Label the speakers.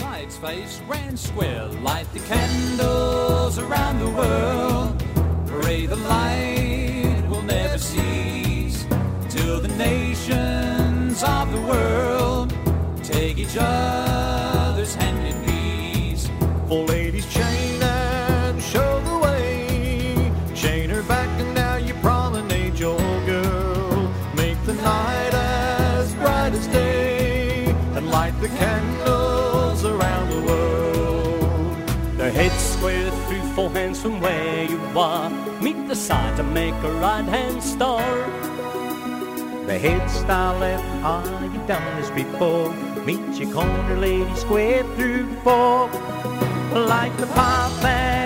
Speaker 1: sides face round square. Light the candles around the world. Pray the light will never cease till the nations of the world take each other's hand in peace.
Speaker 2: For ladies, chain and show the way. Chain her back and now you promenade your girl. Make the night as bright as day and light the candles around the world.
Speaker 3: The head square through 4 hands from where you are. Meet the side to make a right hand star.
Speaker 2: The head style left eye, you done this before. Meet your corner lady square through 4. Like the pipe